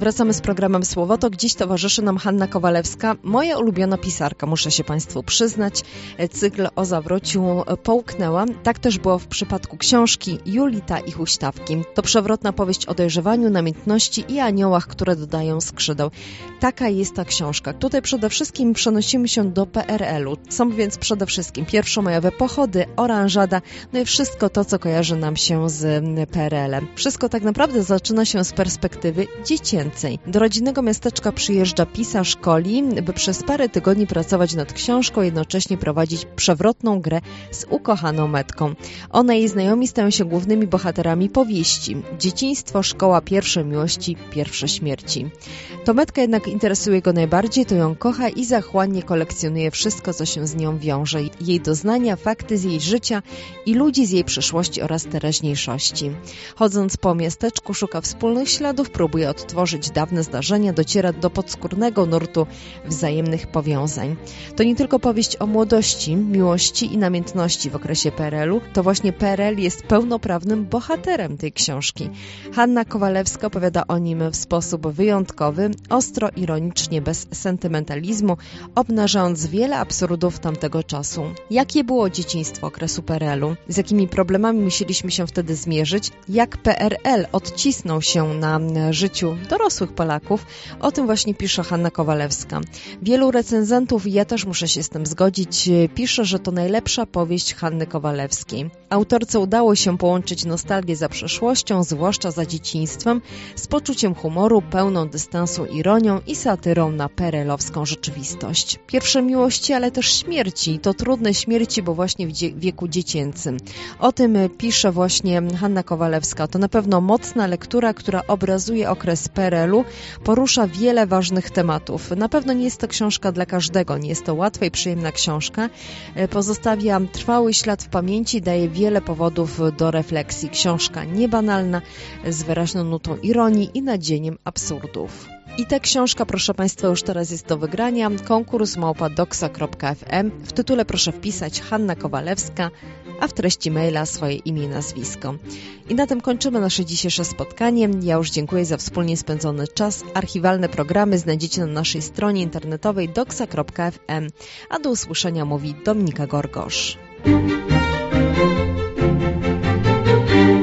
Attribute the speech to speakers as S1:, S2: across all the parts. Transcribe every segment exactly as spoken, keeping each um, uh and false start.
S1: Wracamy z programem Słowotok. Dziś towarzyszy nam Hanna Kowalewska, moja ulubiona pisarka, muszę się Państwu przyznać. Cykl o zawrociu połknęła. Tak też było w przypadku książki Julita i Huśtawki. To przewrotna powieść o dojrzewaniu, namiętności i aniołach, które dodają skrzydeł. Taka jest ta książka. Tutaj przede wszystkim przenosimy się do P R L-u. Są więc przede wszystkim pierwszomajowe pochody, oranżada, no i wszystko to, co kojarzy nam się z P R L-em. Wszystko tak naprawdę zaczyna się z perspektywy dziecięcej. Do rodzinnego miasteczka przyjeżdża pisarz Coli, by przez parę tygodni pracować nad książką, jednocześnie prowadzić przewrotną grę z ukochaną Metką. Ona i jej znajomi stają się głównymi bohaterami powieści. Dzieciństwo, szkoła, pierwsze miłości, pierwsze śmierci. To Metka jednak interesuje go najbardziej, to ją kocha i zachłannie kolekcjonuje wszystko, co się z nią wiąże. Jej doznania, fakty z jej życia i ludzi z jej przeszłości oraz teraźniejszości. Chodząc po miasteczku, szuka wspólnych śladów, próbuje odtworzyć dawne zdarzenia, dociera do podskórnego nurtu wzajemnych powiązań. To nie tylko powieść o młodości, miłości i namiętności w okresie P R L-u, to właśnie P R L jest pełnoprawnym bohaterem tej książki. Hanna Kowalewska opowiada o nim w sposób wyjątkowy, ostro, ironicznie, bez sentymentalizmu, obnażając wiele absurdów tamtego czasu. Jakie było dzieciństwo okresu P R L-u? Z jakimi problemami musieliśmy się wtedy zmierzyć? Jak P R L odcisnął się na życiu dorosłych Polaków? O tym właśnie pisze Hanna Kowalewska. Wielu recenzentów, i ja też muszę się z tym zgodzić, pisze, że to najlepsza powieść Hanny Kowalewskiej. Autorce udało się połączyć nostalgię za przeszłością, zwłaszcza za dzieciństwem, z poczuciem humoru, pełną dystansu, ironią i satyrą na P R L-owską rzeczywistość. Pierwsze miłości, ale też śmierci. To trudne śmierci, bo właśnie w dzie- wieku dziecięcym. O tym pisze właśnie Hanna Kowalewska. To na pewno mocna lektura, która obrazuje okres P R L-u, porusza wiele ważnych tematów. Na pewno nie jest to książka dla każdego, nie jest to łatwa i przyjemna książka. Pozostawia trwały ślad w pamięci, daje wiele powodów do refleksji. Książka niebanalna, z wyraźną nutą ironii i nadzieniem absurdów. I ta książka, proszę Państwa, już teraz jest do wygrania. Konkurs małpa doksa kropka f m. W tytule proszę wpisać Hanna Kowalewska, a w treści maila swoje imię i nazwisko. I na tym kończymy nasze dzisiejsze spotkanie. Ja już dziękuję za wspólnie spędzony czas. Archiwalne programy znajdziecie na naszej stronie internetowej doksa kropka f m. A do usłyszenia mówi Dominika Gorgosz.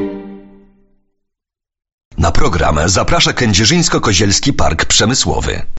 S2: Na program zaprasza Kędzierzyńsko-Kozielski Park Przemysłowy.